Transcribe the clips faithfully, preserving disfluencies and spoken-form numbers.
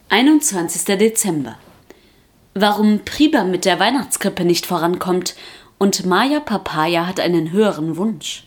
einundzwanzigster Dezember. Warum Pribam mit der Weihnachtskrippe nicht vorankommt und Maja Papaya hat einen höheren Wunsch.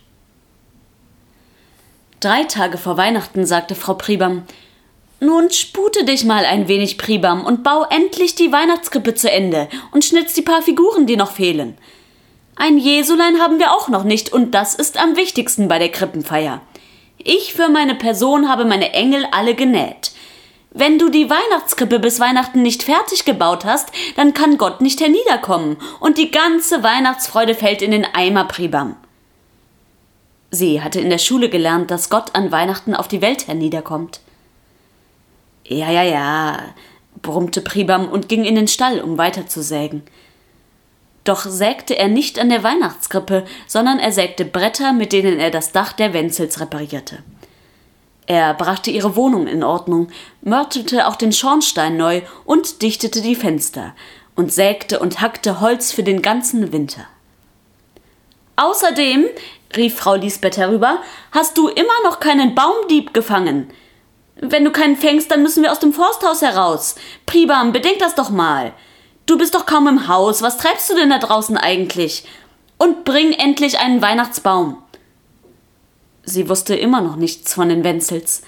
Drei Tage vor Weihnachten sagte Frau Pribam: »Nun spute dich mal ein wenig, Pribam, und bau endlich die Weihnachtskrippe zu Ende und schnitz die paar Figuren, die noch fehlen. Ein Jesulein haben wir auch noch nicht, und das ist am wichtigsten bei der Krippenfeier. Ich für meine Person habe meine Engel alle genäht. Wenn du die Weihnachtskrippe bis Weihnachten nicht fertig gebaut hast, dann kann Gott nicht herniederkommen und die ganze Weihnachtsfreude fällt in den Eimer, Pribam.« Sie hatte in der Schule gelernt, dass Gott an Weihnachten auf die Welt herniederkommt. »Ja, ja, ja«, brummte Pribam und ging in den Stall, um weiterzusägen. Doch sägte er nicht an der Weihnachtskrippe, sondern er sägte Bretter, mit denen er das Dach der Wenzels reparierte. Er brachte ihre Wohnung in Ordnung, mörtelte auch den Schornstein neu und dichtete die Fenster und sägte und hackte Holz für den ganzen Winter. »Außerdem«, rief Frau Liesbeth herüber, »hast du immer noch keinen Baumdieb gefangen. Wenn du keinen fängst, dann müssen wir aus dem Forsthaus heraus. Pribam, bedenk das doch mal. Du bist doch kaum im Haus, was treibst du denn da draußen eigentlich? Und bring endlich einen Weihnachtsbaum.« Sie wusste immer noch nichts von den Wenzels.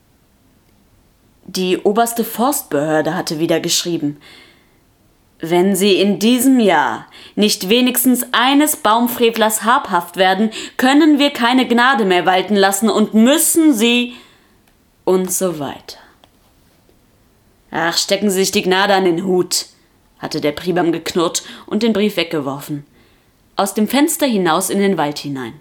Die oberste Forstbehörde hatte wieder geschrieben: »Wenn Sie in diesem Jahr nicht wenigstens eines Baumfrevlers habhaft werden, können wir keine Gnade mehr walten lassen und müssen Sie…« und so weiter. »Ach, stecken Sie sich die Gnade an den Hut«, hatte der Pribam geknurrt und den Brief weggeworfen. Aus dem Fenster hinaus in den Wald hinein.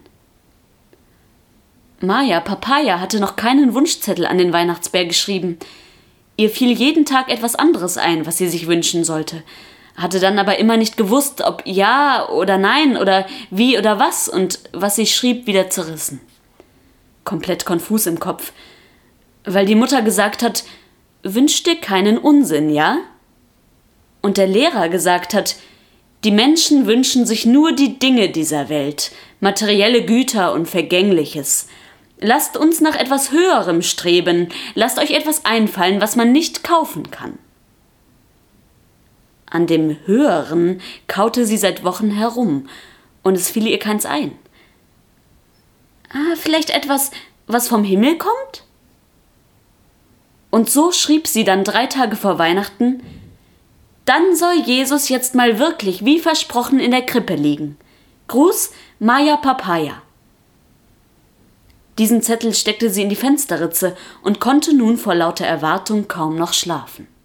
Maja Papaya hatte noch keinen Wunschzettel an den Weihnachtsbär geschrieben. Ihr fiel jeden Tag etwas anderes ein, was sie sich wünschen sollte, hatte dann aber immer nicht gewusst, ob ja oder nein oder wie oder was, und was sie schrieb, wieder zerrissen. Komplett konfus im Kopf, weil die Mutter gesagt hat: »Wünsch dir keinen Unsinn, ja?« Und der Lehrer gesagt hat: »Die Menschen wünschen sich nur die Dinge dieser Welt, materielle Güter und Vergängliches. Lasst uns nach etwas Höherem streben, lasst euch etwas einfallen, was man nicht kaufen kann.« An dem Höheren kaute sie seit Wochen herum, und es fiel ihr keins ein. Ah, vielleicht etwas, was vom Himmel kommt? Und so schrieb sie dann drei Tage vor Weihnachten: »Dann soll Jesus jetzt mal wirklich wie versprochen in der Krippe liegen. Gruß, Maja Papaya.« Diesen Zettel steckte sie in die Fensterritze und konnte nun vor lauter Erwartung kaum noch schlafen.